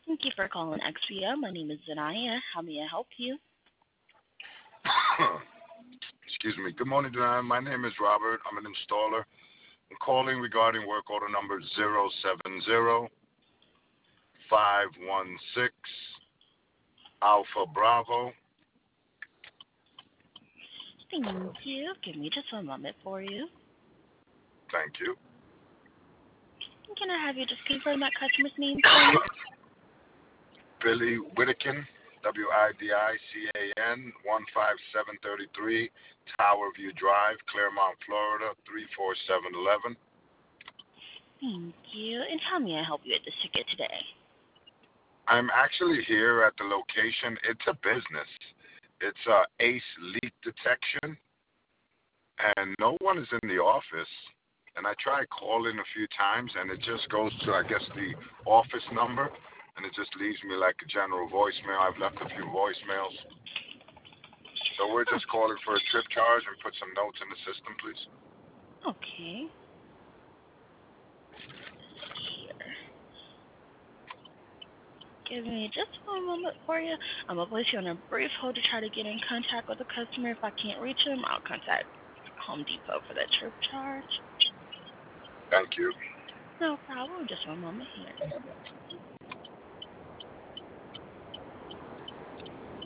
Thank you for calling XVM. My name is Zanaya. How may I help you? Excuse me. Good morning, Diane. My name is Robert. I'm an installer. I'm calling regarding work order number 070516 Alpha Bravo. Thank you. Give me just one moment for you. Thank you. Can I have you just confirm that customer's name for me? Billy Whittakin, WIDICAN, 15733, Tower View Drive, Claremont, Florida, 34711. Thank you. And how may I help you with this ticket today? I'm actually here at the location. It's a business. It's Ace Leak Detection, and no one is in the office. And I tried calling a few times, and it just goes to, I guess, the office number, and it just leaves me like a general voicemail. I've left a few voicemails. So we're just calling for a trip charge and put some notes in the system, please. Okay. Here. Give me just one moment for you. I'm going to place you on a brief hold to try to get in contact with the customer. If I can't reach him, I'll contact Home Depot for that trip charge. Thank you. No problem. Just one moment here.